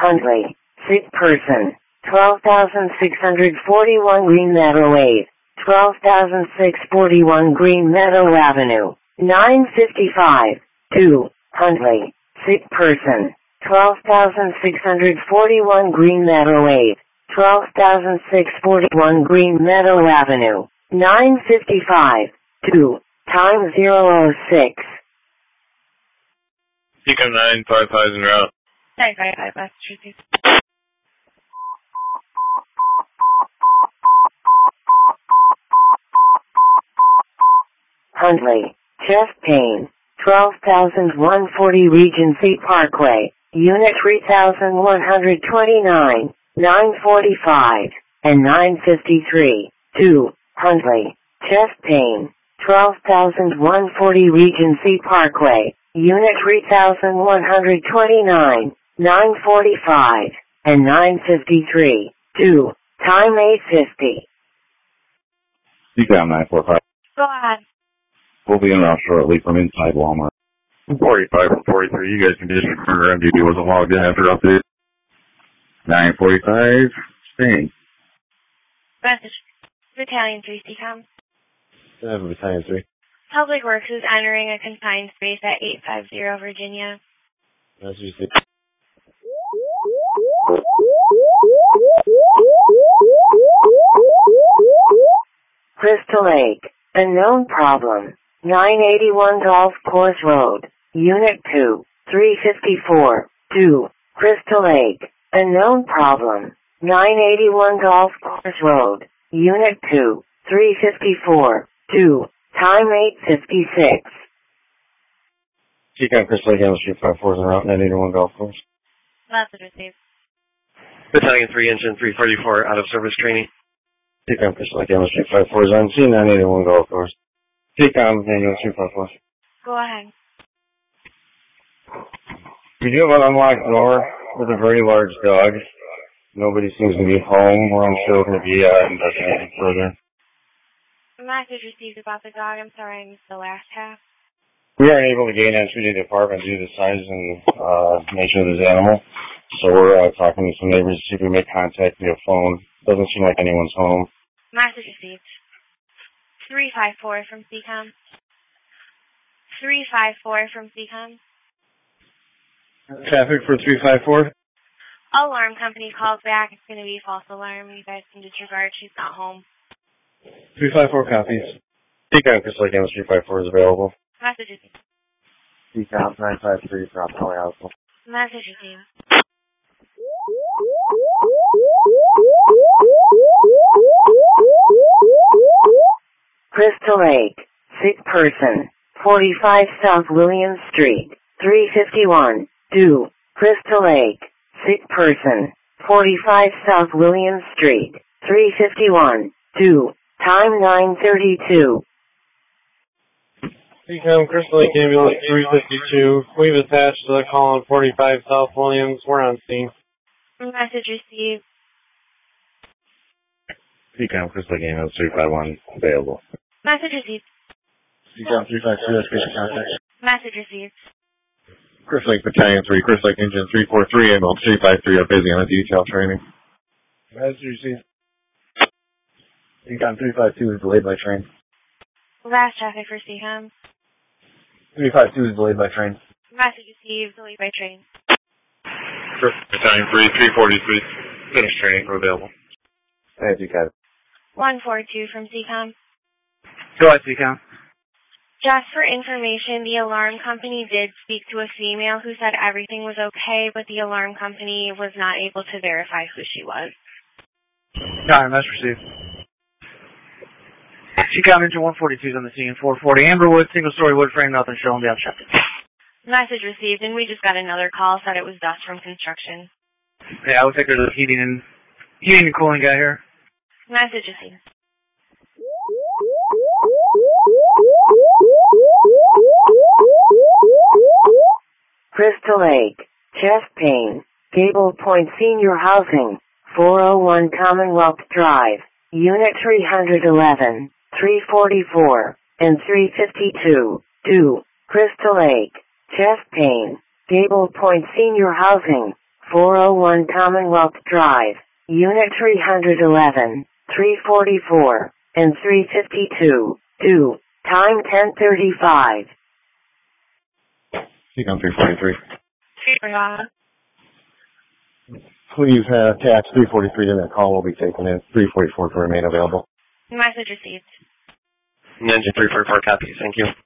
Huntley, sick person, 12,641 Green Meadow 8, 12,641 Green Meadow Avenue, 955, 2, Huntley, sick person, 12,641 Green Meadow 8, 12,641 Green Meadow Avenue, 955, 2, time 006. Seacom 955 en route. 955 Massachusetts. Huntley, chest pain, 12,140 Regency Parkway, Unit 3,129, 945, and 953, 2, Huntley, chest pain, 12,140 Regency Parkway, Unit 3,129, 945, and 953, 2, time 850. Seacom 945. Go ahead. We'll be in route shortly from inside Walmart. 45 from 43. You guys can disregard our MDB wasn't logged in after update. 945. Staying. Message. Battalion 3 Seacom. Battalion 3. Public Works is entering a confined space at 850 Virginia. Message. Crystal Lake, a known problem. 981 Golf Course Road, Unit 2, 354, 2, Crystal Lake, a known problem. 981 Golf Course Road, Unit 2, 354, 2, time 856. Seacom Crystal Lake, Street 54 en route, 981 Golf Course. Message received. Battalion 3, Engine 344, out of service training. Seacom Crystal Lake, Street 54 on C, 981 Golf Course. Seacom, Manual 354. Go ahead. We do have an unlocked door with a very large dog. Nobody seems to be home. We're unsure we're going to be investigating further. Message received about the dog. I'm sorry I missed the last half. We aren't able to gain entry to the apartment due to the size and nature of this animal. So we're talking to some neighbors to see if we make contact via phone. Doesn't seem like anyone's home. Message received. 354 from Seacom. 354 from Seacom. Traffic for 354? Alarm company calls back. It's going to be a false alarm. You guys can disregard. She's not home. 354 copies. Seacom Crystal Lake, 354 is available. Message received. Seacom 953 from Holly House. Message received. Crystal Lake, sick person, 45 South Williams Street, 351, 2, Crystal Lake, sick person, 45 South Williams Street, 351, 2, time 932. Seacom Crystal Lake Ambulance 352. We've attached to the call on 45 South Williams. We're on scene. Message received. Seacom Crystal Lake Ambulance 351 available. Message received. Seacom 352, patient contact. Message received. Crystal Lake Battalion 3, Crystal Lake Engine 343, ambulance 353 are busy on a detail training. Message received. Seacom 352 is delayed by train. Last traffic for Seacom. 352 is delayed by train. Message received. Delayed by train. Battalion 3, 343, finished training are available. Thank you, Kevin. 142 from Seacom. Go ahead, Seacom. Just for information, the alarm company did speak to a female who said everything was okay, but the alarm company was not able to verify who she was. Got it, message received. Seacom Engine 142 is on the scene. 440 Amberwood, single-story wood frame, nothing shown, be obstructed. Message received, and we just got another call, said it was dust from construction. Yeah, I would think there's a heating and cooling guy here. Message received. Crystal Lake, chest pain, Gable Point Senior Housing, 401 Commonwealth Drive, Unit 311, 344, and 352, 2, Crystal Lake, chest pain, Gable Point Senior Housing, 401 Commonwealth Drive, Unit 311, 344, and 352. 2. Time 10:35. Seacom 343. Please attach 343 to that call. Will be taken in 344 to remain available. Message received. Engine 344 copies. Thank you.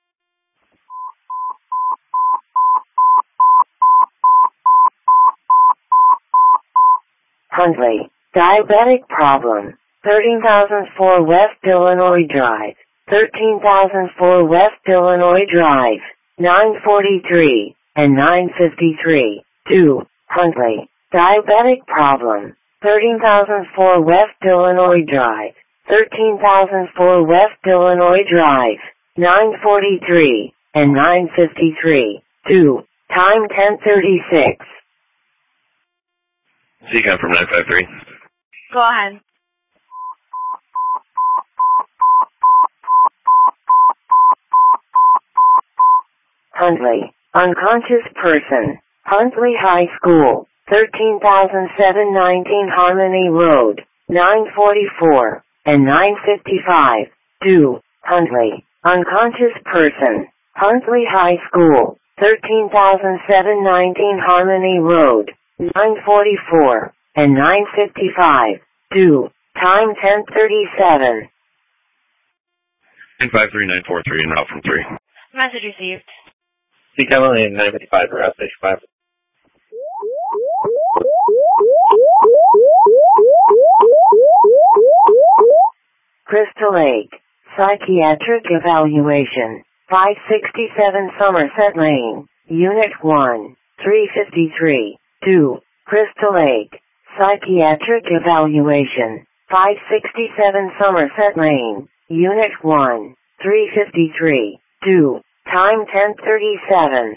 Huntley, diabetic problem. 13,004 West Illinois Drive. 13,004 West Illinois Drive. 943 and 953. 2. Huntley, diabetic problem. 13,004 West Illinois Drive. 13,004 West Illinois Drive. 943 and 953. 2. Time 10:36. Seacom from 953. Go ahead. Huntley, unconscious person. Huntley High School, 13,719 Harmony Road, 944 and 955. 2. Huntley, unconscious person. Huntley High School, 13,719 Harmony Road, 944 and 955. 2. Time 10:37. 953-943 en route from 3. Message received. Seacom only 955 for Station 5. Crystal Lake, psychiatric evaluation. 567 Somerset Lane, Unit 1, 353. 2. Crystal Lake, psychiatric evaluation. 567 Somerset Lane, Unit 1, 353. 2. Time 10:37.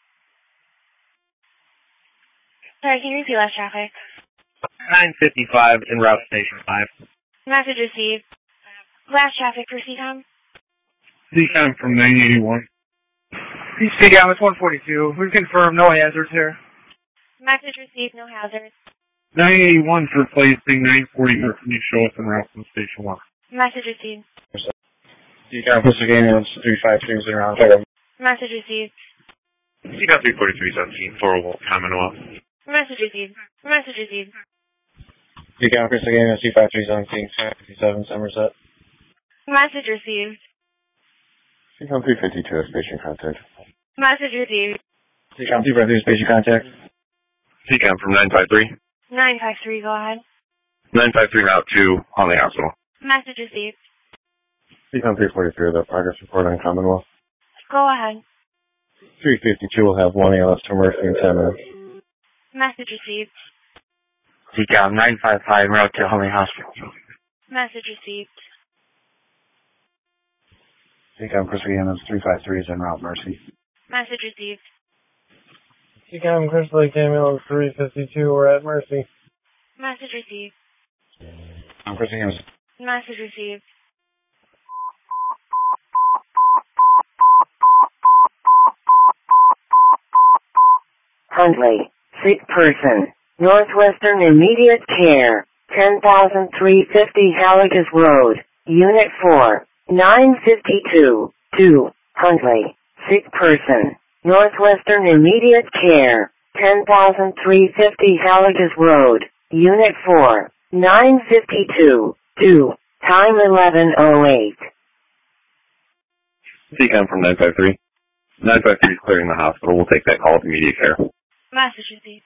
Sorry, can you repeat last traffic? 955 en route Station 5. Message received. Last traffic for Seacom. Seacom from 981. Seacom, it's 142. We've confirmed no hazards here. Message received, no hazards. 981 for placing 940. Can you show us en route from Station 1? Message received. Seacom Pacific Ambulance 353 is around. Message received. Seacom 343 17 401 Commonwealth. Message received. Message received. Seacom Pacific Ambulance 253 57 Somerset. Message received. Seacom 352 has patient contact. Message received. Seacom 253 is patient contact. Seacom from 953. 953, go ahead. 953 route to Huntley Hospital. Message received. Seacom 343 the progress report on Commonwealth. Go ahead. 352 will have 1 ALS to Mercy in 10 minutes. Message received. Seacom 955 route to Huntley Hospital. Message received. Seacom Pacific Ambulance 353 is en route Mercy. Message received. Seacom Crystal Lake Ambulance 352, we're at Mercy. Message received. I'm Pacific Ambulance. Message received. Huntley, sick person. Northwestern Immediate Care, 10,350 Halligas Road, Unit 4, 952. 2. Huntley, sick person. Northwestern Immediate Care, 10,350 Halligas Road, Unit 4, 952. 2. Time 11:08. Seacom from 953. 953 is clearing the hospital. We'll take that call to immediate care. Message received.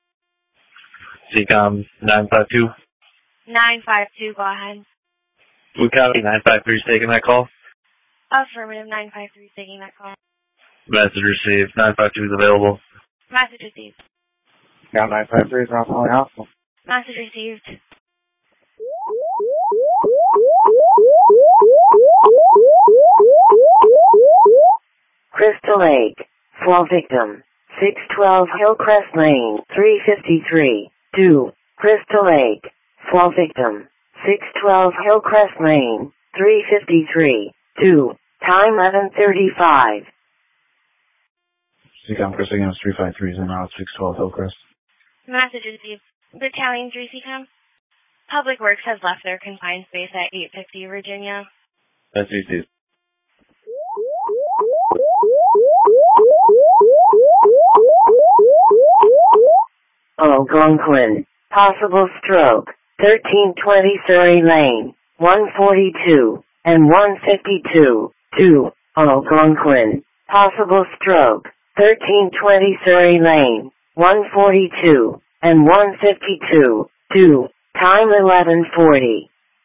Seacom 952. 952, go ahead. We copy 953 is taking that call. Affirmative, 953 is taking that call. Message received. 952 is available. Message received. Got 953 is around Huntley Hospital. Message received. Crystal Lake, fall victim. 612 Hillcrest Lane, 353. 2. Crystal Lake, fall victim. 612 Hillcrest Lane, 353. 2. Time 11:35. Seacom Pacific Ambulance 353 is en route 612 Hillcrest. Message received. Battalion 3 CCOM. Public Works has left their confined space at 850 Virginia. That's received. Algonquin. Possible stroke. 1320 Surrey Lane. 142 and 152. 2. Algonquin. Possible stroke. 1320 Surrey Lane. 142 and 152. 2. Time 11:40.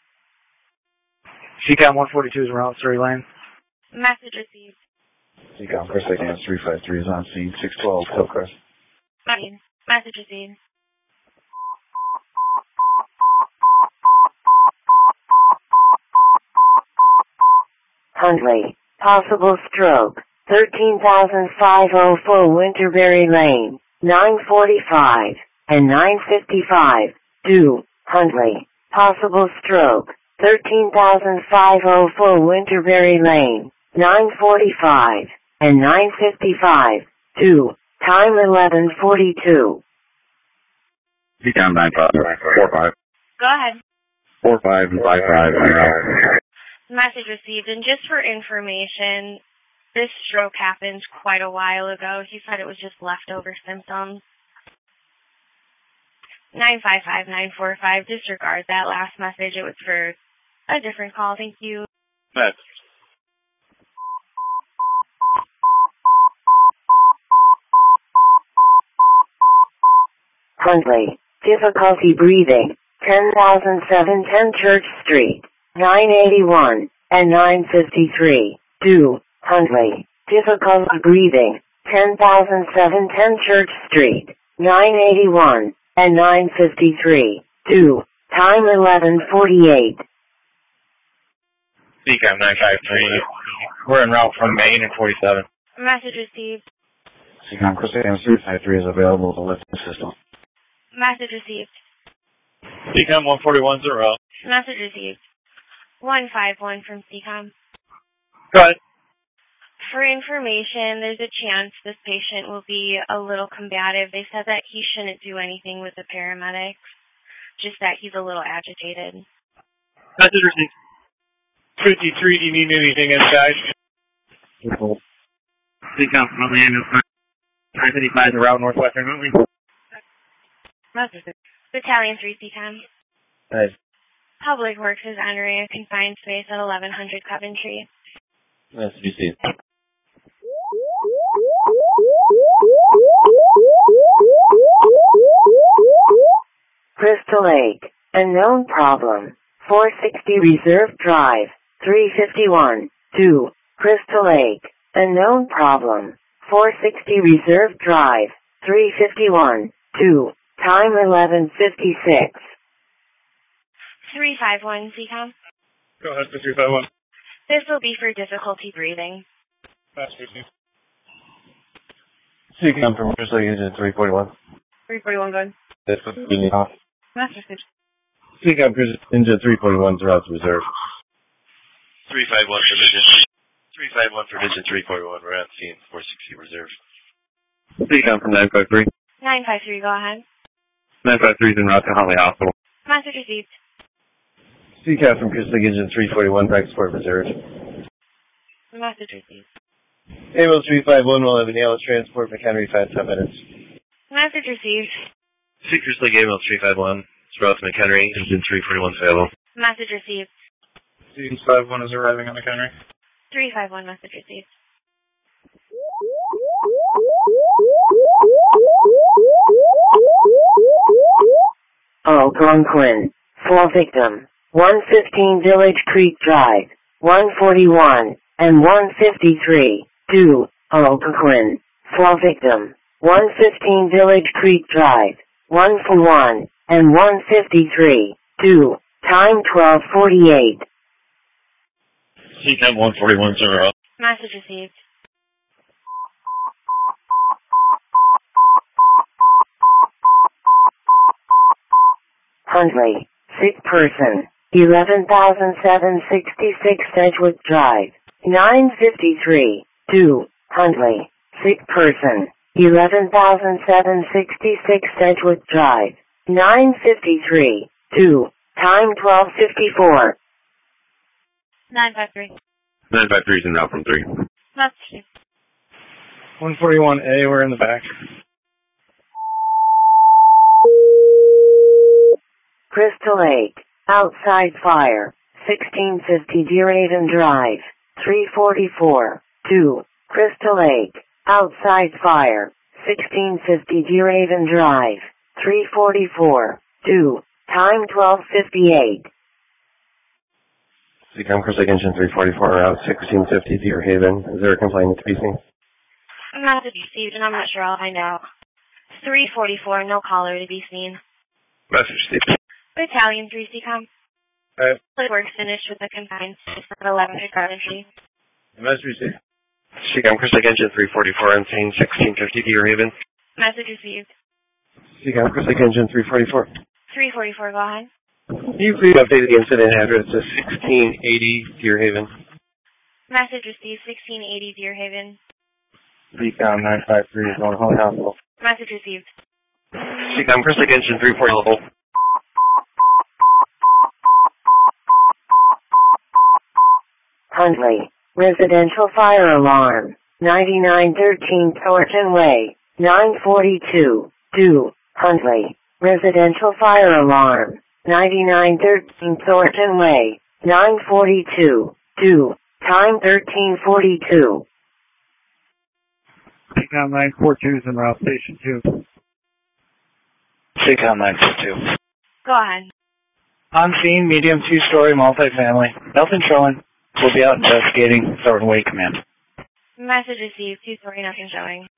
CCOM 142 is around Surrey Lane. Message received. CCOM Chris Lake 353 is on scene. 612 Hillcrest. Message received. Huntley. Possible stroke. 13,504 Winterberry Lane. 945 and 955. 2. Huntley. Possible stroke. 13,504 Winterberry Lane. 945 and 955. 2. Time 11:42. CCOM 945. Go ahead. 45 and 55 en route. Message received. And just for information, this stroke happened quite a while ago. He said it was just leftover symptoms. 955-945. Disregard that last message. It was for a different call. Thank you. Huntley. Difficulty breathing. 10,710 Church Street. 981 and 953. 2. Huntley. Difficulty breathing. 10,710 Church Street. 981 and 953. 2. Time 11:48. CCOM 953. We're en route from Maine and 47. Message received. CCOM Chris Lake 353 is available to lift the system. Message received. CCOM 141 is en route. Message received. 151 from CCOM. Go ahead. For information, there's a chance this patient will be a little combative. They said that he shouldn't do anything with the paramedics, just that he's a little agitated. Message received. 53, do you need anything inside? CCOM from the ambulance. 555 is around Northwestern Moving. Message received. Battalion 3 CCOM. Nice. Public Works is entering a confined space at 1100 Coventry. Message received. Crystal Lake. Unknown problem. 460 Reserve Drive. 351. 2. Crystal Lake. Unknown problem. 460 Reserve Drive. 351. 2. Time 11:56. 351 CCOM. Go ahead for 351. This will be for difficulty breathing. Message received. CCOM from Chris Lake Engine 341. 341 good. This would be off. Message received. CCOM Chris Engine 341 is route to reserve. 351 for Engine 351 for Engine 341. We're on scene 460 reserve. CCOM from 953. 953, go ahead. 953 is en route to Huntley Hospital. Message received. CCOM from Chris Lake Engine 341 back to Port Reserve. Message received. Ambulance 351 will have an ALS transport McHenry 5 minutes. Message received. Chris Lake Ambulance 351 is route to McHenry. Engine 341 is available. Message received. 351 is arriving on the McHenry. 351, message received. Algonquin. 4 victim. 115 Village Creek Drive. 141 and 153. 2. Algonquin. 4 victim. 115 Village Creek Drive. 141 and 153. 2. Time 12:48. CCOM 141 0. Message received. Huntley. Sick person. 11,766 Sedgwick Drive. 953. 2. Huntley. Sick person. 11,766 Sedgwick Drive. 953. 2. Time 12:54. 953. 953 is in route from 3. That's you. 141A, we're in the back. Crystal Lake. Outside fire. 1650 Deerhaven Drive. 344. 2. Crystal Lake. Outside fire. 1650 Deerhaven Drive. 344. 2. Time 12:58. Seacom Crystal Lake Engine 344, route 1650 Deerhaven. Is there a complainant to be seen? Message received, and I'm not sure I'll find out. 344, no caller to be seen. Message received. Battalion 3 Seacom. Alright. Work finished with the confined space at 11 Carpentry. Message received. Seacom Crystal Lake Engine 344 on scene 1650 Deerhaven. Message received. Seacom Crystal Lake Engine 344. 344, go ahead. Can you please update the incident address to 1680 Deerhaven? Message received, 1680 Deerhaven. Seacom 953 is going home hospital. Message received. Seacom Crystal Lake Engine 344. Huntley. Residential fire alarm. 9913 Thornton Way. 942. 2. Huntley. Residential fire alarm. 9913 Thornton Way. 942. 2. Time 13:42. Seacom 942 is en route station 2. Seacom 942. Go ahead. On scene, medium 2-story multifamily. Nothing showing. We'll be out investigating. Thornton Way Command. Message received, 2-story, nothing showing.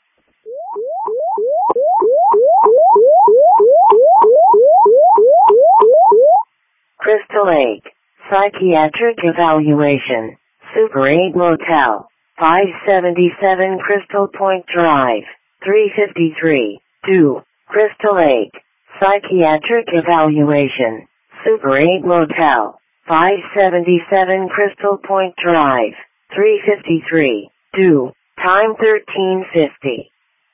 Crystal Lake. Psychiatric evaluation. Super 8 Motel. 577 Crystal Point Drive. 353. 2. Crystal Lake. Psychiatric evaluation. Super 8 Motel. 577 Crystal Point Drive. 353. 2. Time 13:50.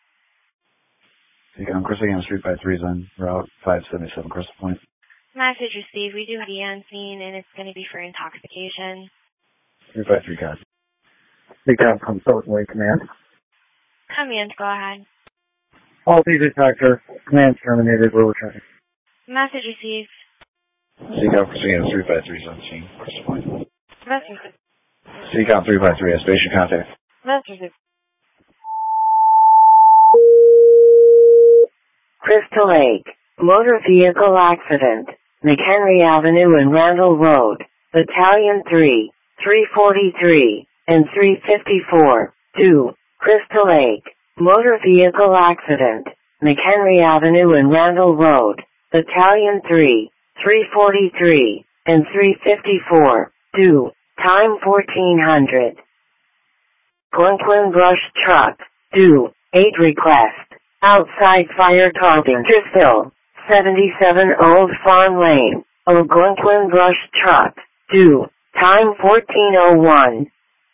Seacom Crystal Lake Street by 3 is on route 577 Crystal Point. Message received, we do have the on scene, and it's going to be for intoxication. 353 copy. Seacom from Thornton Way Command. Command, go ahead. Faulty detector. Command terminated. We're returning. Message received. Seacom Crystal Lake 353 is on scene. Crystal Point. Message received. Seacom 353 has station contact. Message received. Crystal Lake. Motor vehicle accident. McHenry Avenue and Randall Road. Battalion 3. 343 and 354. 2. Crystal Lake. Motor vehicle accident. McHenry Avenue and Randall Road. Battalion 3. 343 and 354. 2. Time 1400. Glenquin Brush Truck. 2. 8 request. Outside fire Carpentersville. 77 Old Farm Lane. Glenquin Brush Truck. 2. Time 1401.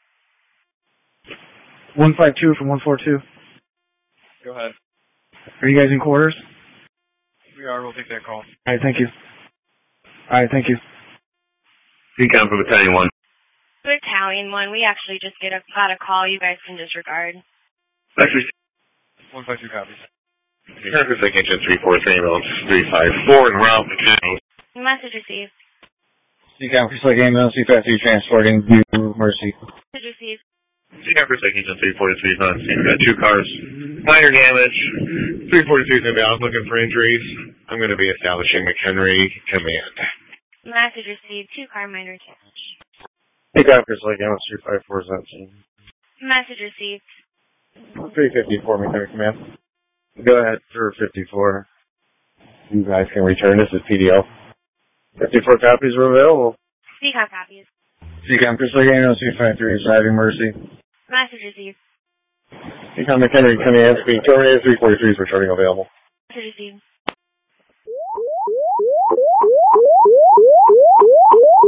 152 from 142. Go ahead. Are you guys in quarters? We are. We'll take that call. Alright, thank you. Alright, thank you. Seacom for Battalion 1. Battalion 1, we actually just got a call you guys can disregard. Message 152 copies. Seacom Crystal Lake Engine 343 ambulance 354 en route to Message received. Seacom Crystal Lake ambulance 353 transporting New Mercy. Message received. Seacom Crystal Lake Engine 343 is on scene. We've got 2 cars. Minor damage. 342 is inbound looking for injuries. I'm going to be establishing McHenry Command. Message received. 2 car minor damage. Seacom Crystal Lake ambulance 354 is on scene. Message received. 354 McHenry Command. Go ahead for 54. You guys can return. This is PDO. 54 copies are available. Seacom copies. Seacom Crystal Lake ambulance 353 is driving Mercy. Message received. Seacom McHenry Command being terminated. 343 is returning available. Message received.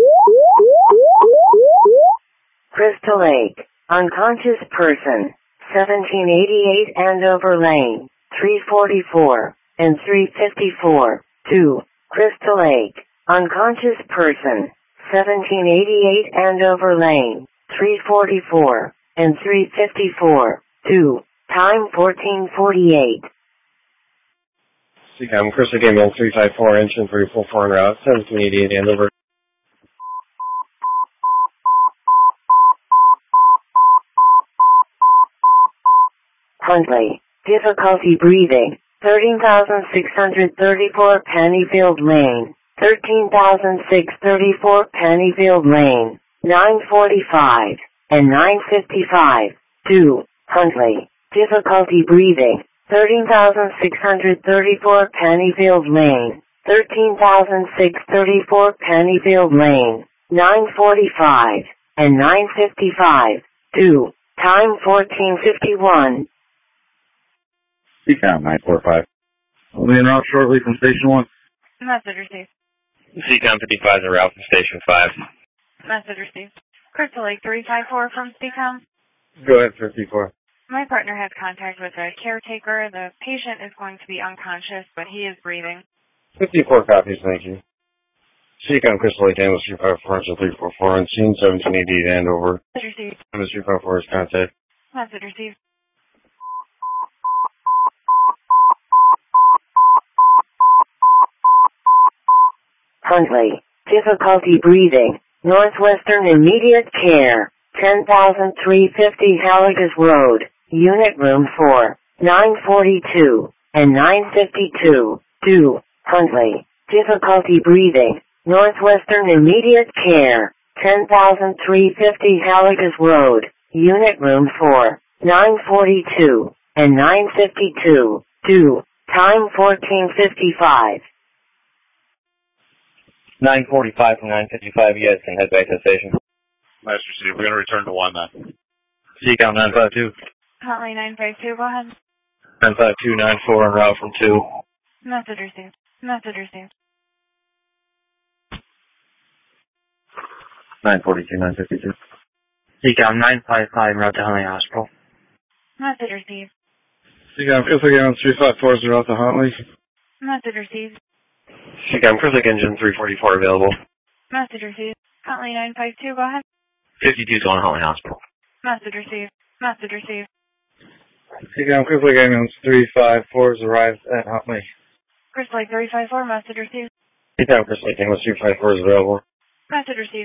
Crystal Lake. Unconscious person. 1788 Andover Lane, 344, and 354, 2, Crystal Lake, unconscious person, 1788 Andover Lane, 344, and 354, 2, time 1448. CCOM, Crystal Lake Ambulance 354, engine 344 en route, 1788 Andover. Huntley, difficulty breathing, 13,634 Pennyfield Lane, 13,634 Pennyfield Lane, 945, and 955, 2, Huntley, difficulty breathing, 13,634 Pennyfield Lane, 13,634 Pennyfield Lane, 945, and 955, 2, time 1451. CCOM 945. We'll be en route shortly from Station 1. Message received. CCOM 55 is en route from Station 5. Message received. Crystal Lake 354 from CCOM. Go ahead, 54. My partner had contact with a caretaker. The patient is going to be unconscious, but he is breathing. 54 copies, thank you. CCOM, Crystal Lake Ambulance 354, engine 344, on scene 1788 Andover. Message received. Ambulance 354 is contact. Message received. Huntley, difficulty breathing, Northwestern Immediate Care, 10,350 Halligus Road, Unit Room 4, 942, and 952, 2, Huntley, difficulty breathing, Northwestern Immediate Care, 10,350 Halligus Road, Unit Room 4, 942, and 952, 2, time 1455. 945 from 955, you guys can head back to the station. Master C, we're going to return to 1 then. CCOM 952. Huntley 952, go ahead. 95294 en route from 2. Message received. Message received. 942, 952. CCOM 955 en route to Huntley Hospital. Message received. CCOM, Crystal Lake Ambulance 354 is en route to Huntley. Message received. CCOM, Crystal Lake engine 344 available. Message received. Huntley 952, go ahead. 52 is going to Huntley Hospital. Message received. Message received. CCOM, Crystal Lake Ambulance 354 has arrived at Huntley. Crystal Lake 354, message received. CCOM, Crystal Lake Ambulance 354 is available. Message received.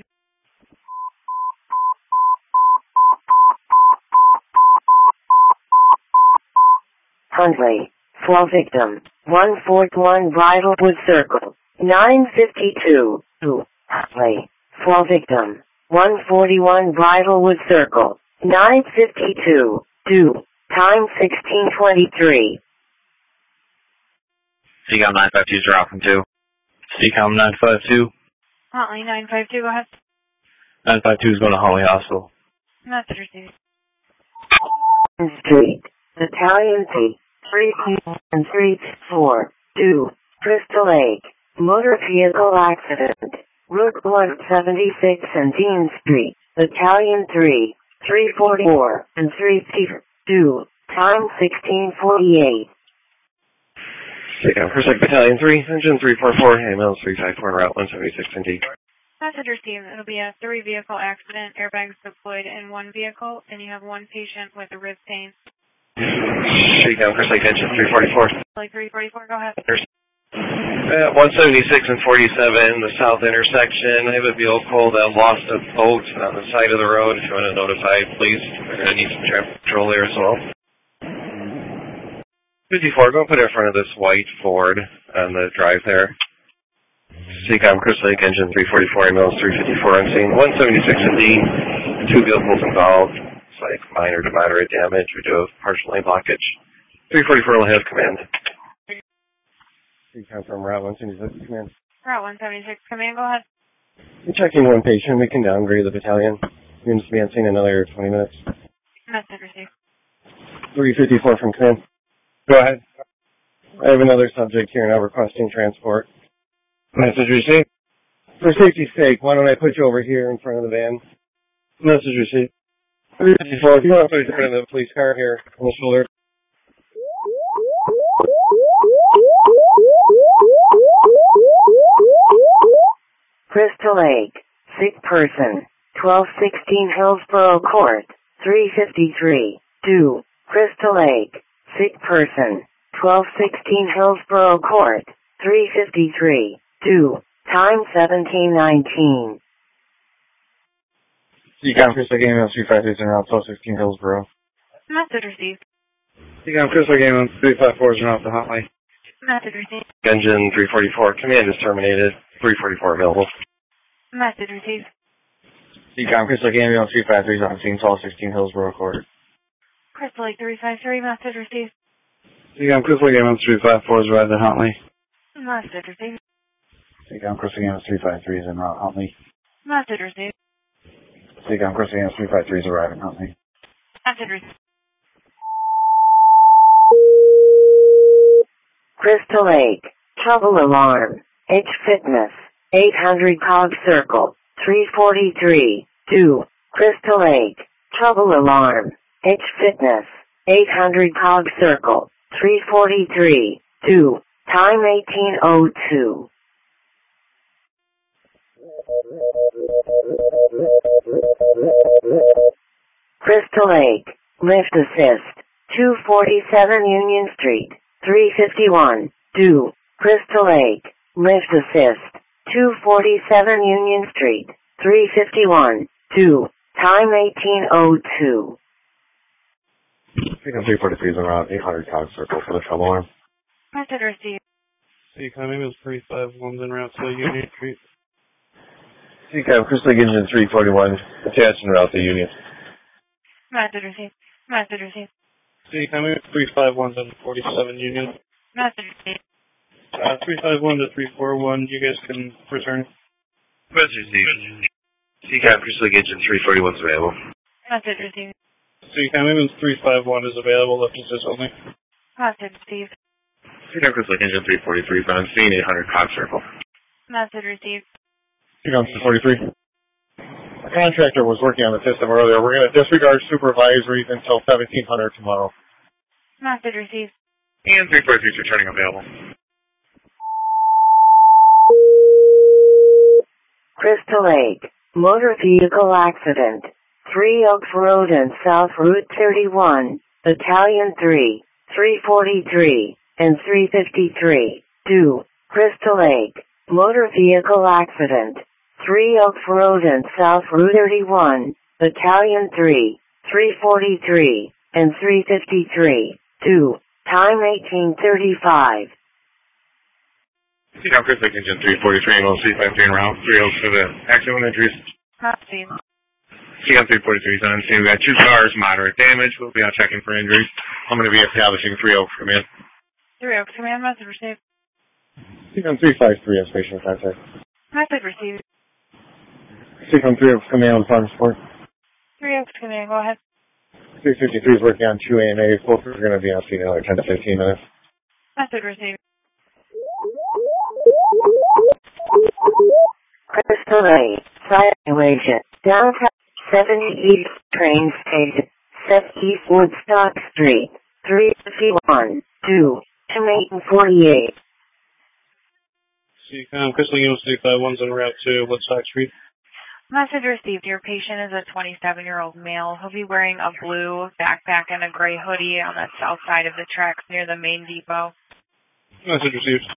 Huntley, fall victim, 141 Bridlewood Circle, 952, 2, Huntley, fall victim, 141 Bridlewood Circle, 952, 2, time 1623. CCOM 952 is route from 2. CCOM 952. Huntley 952, go ahead. 952 is going to Huntley Hospital. Message received. Street, Battalion C, 3 and 3-4, 2, Crystal Lake, motor vehicle accident, Route 176 and Dean Street, Battalion 3, 344 and 352, time 1648. CCOM, Crystal Lake Battalion 3, engine 344, ambulance 354 en route 176 and D. Message received. It'll be a 3-vehicle accident, airbags deployed in 1 vehicle, and you have 1 patient with a rib pain. CCOM, Crystal Lake engine 344. Like 344, go ahead. 176 and 47, the south intersection. I have a vehicle that lost a boat on the side of the road. If you want to notify, please. We're going to need some traffic control there as well. 54, go put it in front of this white Ford on the drive there. CCOM, Crystal Lake engine 344, ambulance 354 on scene. 176 and D, 2 vehicles involved. It's like minor to moderate damage. We do a partial lane blockage. 344 will have command. CCOM from Route 176, command. Route 176, command, go ahead. We're checking 1 patient. We can downgrade the battalion. Units to be on scene in another 20 minutes. Message received. 354 from command. Go ahead. I have another subject here now requesting transport. Message received. For safety's sake, why don't I put you over here in front of the van? Message received. 354, if you want to put in the police car here, we'll alert. Crystal Lake, sick person, 1216 Hillsborough Court, 353, 2. Crystal Lake, sick person, 1216 Hillsborough Court, 353, 2. Time 1719. Seacom Crystal Game on 353 is around 1216 Hillsborough. Message received. Seacom Crystal Game on 354 is around the hotline. Message received. Engine 344, command is terminated. 344 available. Message received. Seacom Crystal Game on 353 is on scene 1216 Hillsborough Court. Crystal Lake 353, message received. Seacom Crystal Game on 354 is arrived at Huntley. Message received. Seacom Crystal Game on 353 is en route Huntley. Message received. Seacom Crystal Game on 353 is arriving Huntley. Message received. Crystal Lake, trouble alarm, H Fitness, 800 Cog Circle, 343, 2. Crystal Lake, trouble alarm, H Fitness, 800 Cog Circle, 343, 2. Time 1802. Crystal Lake, lift assist, 247 Union Street, 351, 2. Crystal Lake, lift assist, 247 Union Street, 351, 2. Time 1802. Seacom 343 is around 800 Cog Circle for the trouble alarm. Message received. Seacom Ambulance 351 en route to Union Street. Seacom Crystal Lake Engine 341 attached en route to Union. Message received. Message received. Seacom Ambulance 351 on 47 Union. Message received. 351 to 341, you guys can return. Message received. Seacom Crystal Lake Engine 341 is available. Message received. Seacom Ambulance 351 is available, left assist only. Message received. Seacom Crystal Lake Engine 343 is on scene 800 Cog Circle. Message received. Seacom 343. The contractor was working on the system earlier. We're going to disregard supervisories until 1700 tomorrow. Message received. And 343 is returning available. Crystal Lake, motor vehicle accident, 3 Oaks Road and South Route 31, Battalion 3, 343, and 353, 2. Crystal Lake, motor vehicle accident, 3 Oaks Road and South Route 31, Battalion 3, 343, and 353, 2. Time 1835. Seacom Crystal Lake Engine 343 and C-53 en route. 3 Oaks for the accident injuries. Copy. Seacom 343 is on scene. We've got 2 cars, moderate damage. We'll be out checking for injuries. I'm going to be establishing 3 Oaks command. 3 Oaks command, message received. Seacom 353 has patient contact. Message received. Seacom 3 Oaks command on farm support. 3 Oaks command, go ahead. 353 is working on 2 AMAs. Both are going to be on scene in another 10 to 15 minutes. Message received. Crystal Lake, situation, downtown 70 East train station, Set East Woodstock Street, 351, 2, to 48. Seacom Crystal Ambulance 351 en route to Woodstock Street. Message received. Your patient is a 27-year-old male. He'll be wearing a blue backpack and a gray hoodie on the south side of the tracks near the main depot. Message received.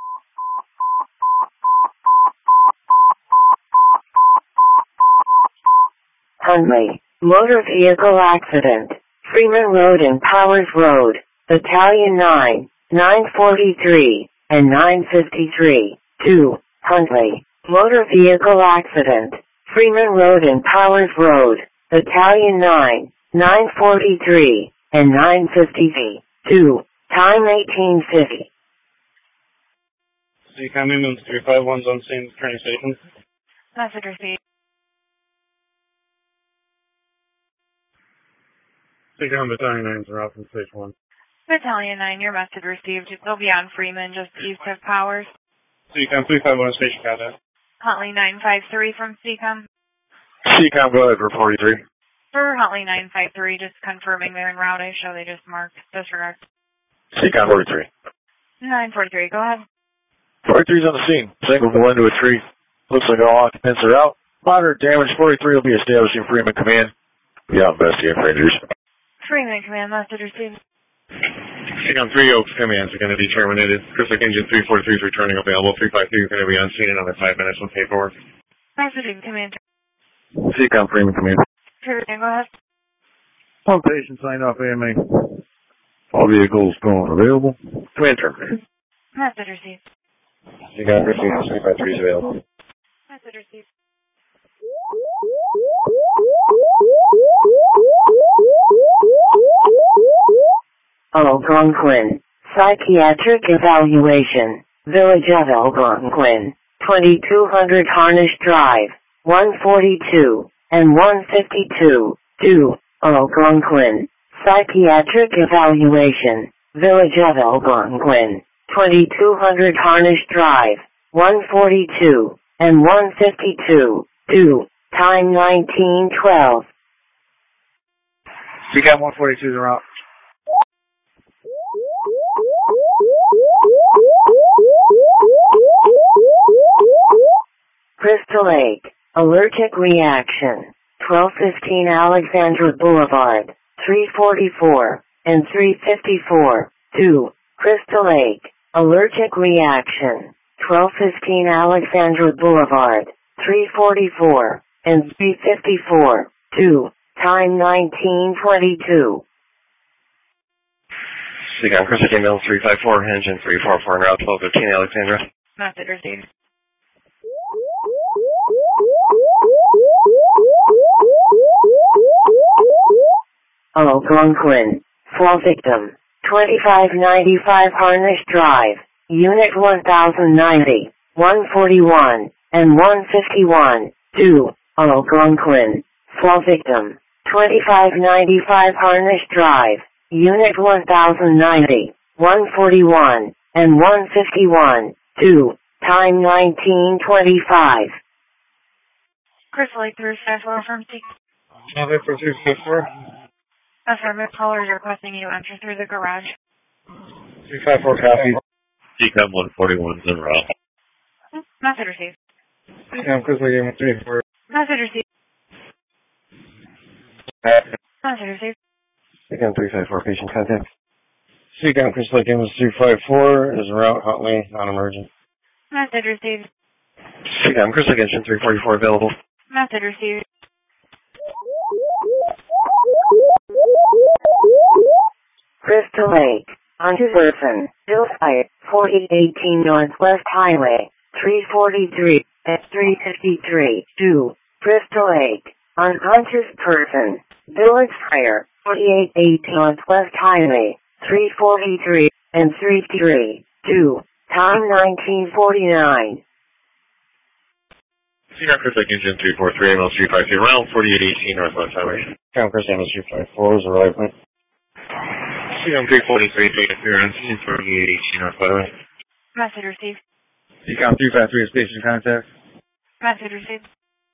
Huntley, motor vehicle accident, Freeman Road and Powers Road, Battalion 9, 943, and 953, 2. Huntley, motor vehicle accident, Freeman Road and Powers Road, Battalion 9, 943, and 953, 2. Time 1850. Seacom Ambulance 351 on scene train station. Message received. Seacom Battalion 9 is route from station 1. Battalion 9, your message received. They'll be on Freeman, just east of Powers. Seacom 351 station contact. Huntley 953 from Seacom. Seacom, go ahead for 43. For Huntley 953, just confirming they're en route. I show they just marked disregard. Seacon 43. 943, go ahead. 43's on the scene. Single will into a tree. Looks like all occupants are out. Moderate damage. 43 will be establishing Freeman Command. Be out investigating for injuries. Freeman Command, message received. Seacon 3 Oaks commands are going to be terminated. Crystal Engine 343 is returning available. 353 is going to be on scene in another 5 minutes with paperwork. Messaging Command. Seacon Freeman Command. Freeman, go ahead. All patients signed off AMA. All vehicles going available. Command terminated. Message received. Seacon Freeman 353 is available. Message received. Algonquin. Psychiatric evaluation. Village of Algonquin. 2200 Harnish Drive. 142 and 152. 2. Algonquin. Psychiatric evaluation. Village of Algonquin. 2200 Harnish Drive. 142 and 152. 2. Time 1912. Seacon 142 is en route. Crystal Lake. Allergic reaction. 1215 Alexandra Boulevard. 344 and 354. 2. Crystal Lake. Allergic reaction. 1215 Alexandra Boulevard. 344 and 354. 2. Time 1922. Seacon Crystal Email 354, engine 344, en route 1215 Alexandra. Message received. Algonquin. Fall victim. 2595 Harnish Drive. Unit 1090, 141, and 151. 2. Algonquin. Fall victim. 2595 Harnish Drive. Unit 1090, 141, and 151. 2. Time 1925. Crystal Lake 354 from Seacon. Nothing for 254. Affirmative caller is requesting you enter through the garage. 354 copy. Seacon 141 is en route. Message received. Seacon Crystal Game 34. Message received. Message received. Seacon 354, patient contact. Seacon Crystal Game 354 is en route, Huntley, non-emergent. Message received. Seacon Crystal Engine 344 available. Message received. Crystal Lake. Onto person. Bill Fire. 4018 Northwest Highway. 343 at 353. 2. Crystal Lake. Unconscious person. Village Fire. 4818 Northwest Highway. 343 and 33. 2. Time 1949. Seacon Crystal Engine 343, ML 353, around 4818 Northwest Highway. Seacon Crystal ML 354 is arriving. Seacon 343, patient clearance, 4818 Northwest Highway. Message received. Seacon 353 is patient contact. Message received.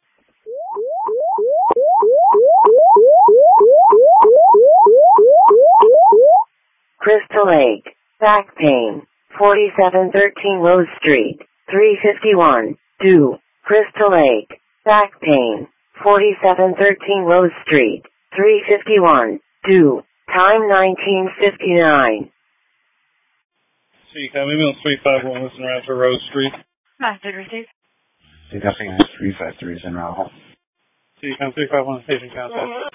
Crystal Lake. Back pain. 4713 Rose Street. 351. 2. Crystal Lake. Back pain. 4713 Rose Street. 351. 2. Time 1959. Seacon email 351 listen around to Rose Street. Message received. Seacon 353 is en route. Seacon 351 patient contact.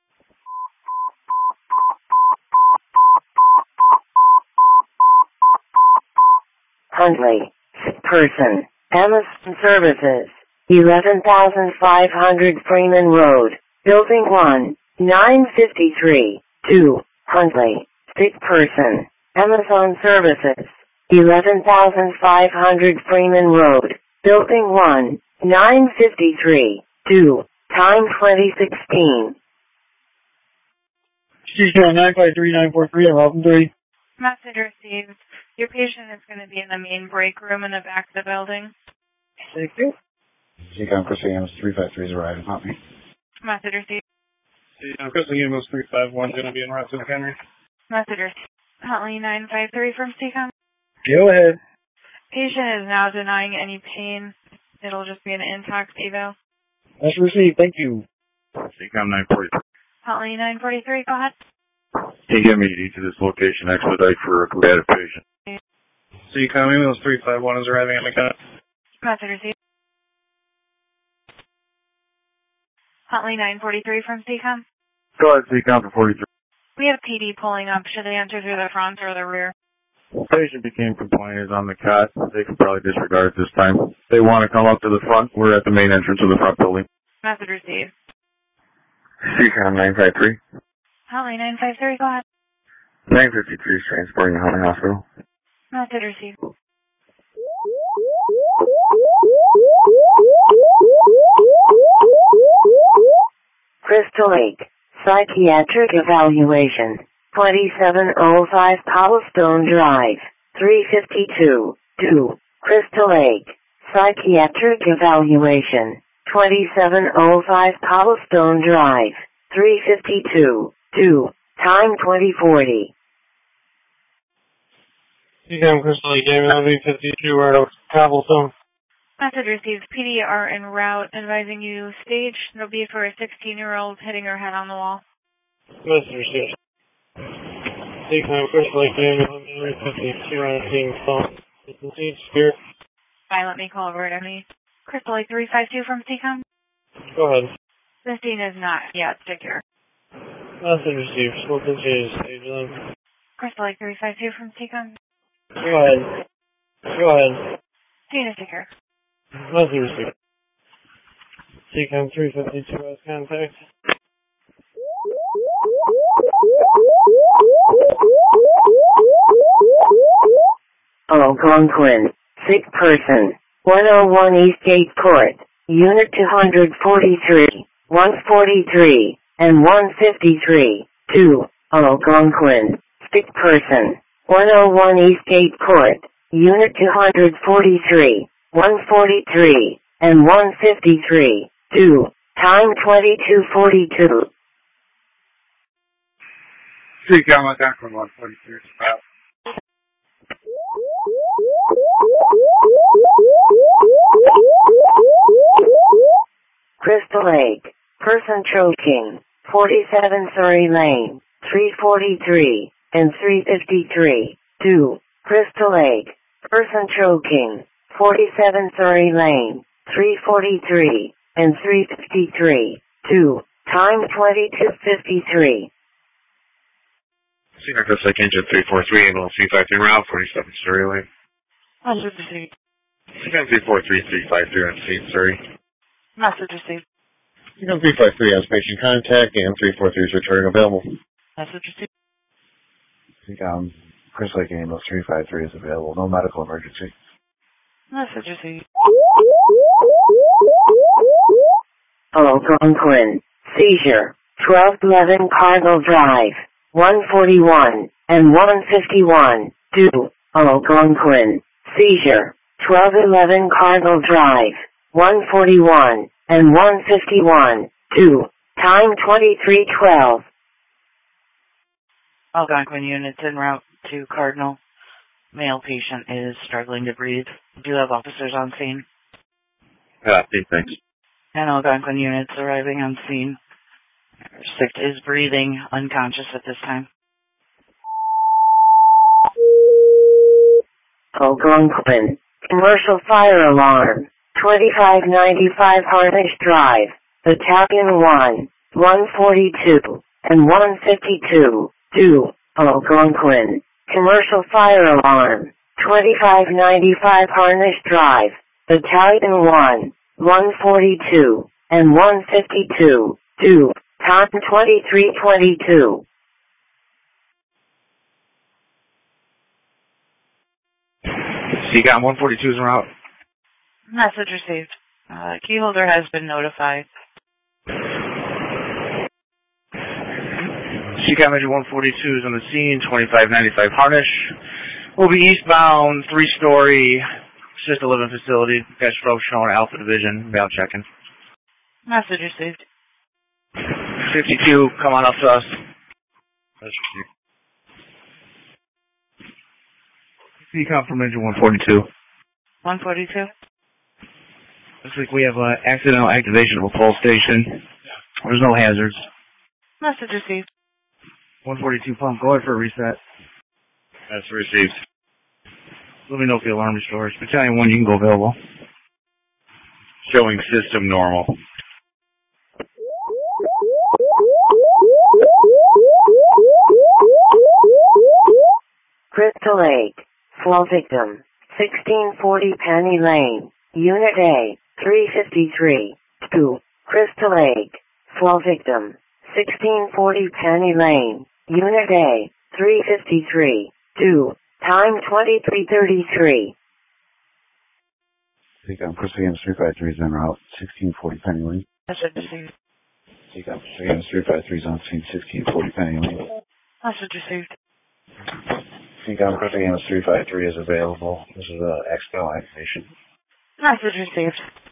Huntley. Sick person. Emerson Services. 11,500 Freeman Road. Building 1. 953. 2. Huntley. Sick person. Amazon Services. 11,500 Freeman Road. Building 1. 953. 2. Time 2016. Seacon 953-943 and Welcome 3. Message received. Your patient is going to be in the main break room in the back of the building. Thank you. Seacon Crystal Game 353 is arriving. Huntley. Message received. Crystal Universe 351 going to be en route to McHenry. Message received. Hotline 953 from CCOM. Go ahead. Patient is now denying any pain. It'll just be an intox eval. That's received. Thank you. CCOM 943. Hotline 943, go ahead. Can you get me to this location, expedite for a combative patient? CCOM Ambulance 351 is arriving at McHenry. Message received. Hotline 943 from CCOM. Go ahead, CCOM for 43. We have PD pulling up. Should they enter through the front or the rear? Patient became compliant, is on the cot. They can probably disregard it this time. They want to come up to the front. We're at the main entrance of the front building. Message received. CCOM 953. Hotline 953, go ahead. 953 is transporting to Hunter Hospital. Message received. Crystal Lake, Psychiatric Evaluation, 2705 Cobblestone Drive, 352, 2, Crystal Lake, Psychiatric Evaluation, 2705 Cobblestone Drive, 352, 2, time 2040. CCOM Crystal Lake, Ambulance 352, right over Cobblestone. Message received. PD are en route, advising you stage. It'll be for a 16-year-old hitting her head on the wall. Message received. CCOM Crystal Lake, Ambulance 352, on a scene phone. Proceed, Spirit. Fine, let me call over to me. Crystal Lake 352 from CCOM. Go ahead. The scene is not yet secure. Message received. We'll continue to stage then. Crystal Lake 352 from CCOM. Go ahead. Go ahead. Scene is secure. Message received. CCOM 352 has contact. Algonquin, sick person, 101 Eastgate Court, Unit 243, 143, and 153, 2, Algonquin, sick person, 101 Eastgate Court, Unit 243, 143, and 153, 2, time 2242. CCOM Algonquin 143 is about. Crystal Lake, person choking, 47 Surrey Lane, 343, and 353, 2, Crystal Lake, person choking, 47 Surrey Lane, 343, and 353, 2, time 2253. Senior Crystal Lake Engine 343, ambulance 353 route, 47 Surrey Lane. Message received. CCOM 343, 353 on scene, Surrey. Message received. CCOM 353 has patient contact, and 343 is returning available. Message received. CCOM Crystal Lake ambulance 353 is available. No medical emergency. Message received. Algonquin, seizure, 1211 Cardinal Drive, 141, and 151, 2, Algonquin, seizure, 1211 Cardinal Drive, 141, and 151, 2, time 2312. Algonquin units en route to Cardinal. Male patient is struggling to breathe. Do have officers on scene. Thanks. And Algonquin units arriving on scene. Sick is breathing, unconscious at this time. Algonquin, commercial fire alarm, 2595 Harnish Drive, Battalion 1, 142, and 152, 2, Algonquin, commercial fire alarm, 2595 Harnish Drive, Battalion 1, 142, and 152, 2, time 2322. CCOM 142 is en route. Message received. Keyholder has been notified. CCOM Engine 142 is on the scene, 2595 Harnish. Will be eastbound, 3-story, assisted living facility. Cash flow showing Alpha Division, valve checking. Message received. 152, come on up to us. Decom from engine 142. 142? Looks like we have accidental activation of a pulse station. There's no hazards. Message received. 142 pump, go ahead for a reset. That's received. Let me know if the alarm restores. Battalion 1, you can go available. Showing system normal. Crystal Lake. Flow victim. 1640 Penny Lane. Unit A. 353. 2. Crystal Lake. Flow victim. 1640 Penny Lane. Unit A. 353. 2. Time 23:33. Decom Crystal Games 353 is en route. 1640 Penny Lane. Message received. Decom Crystal Games 353 is on scene. 1640 Penny Lane. Message received. Decom Crystal Games 353 is available. This is a XPEL activation. Message received.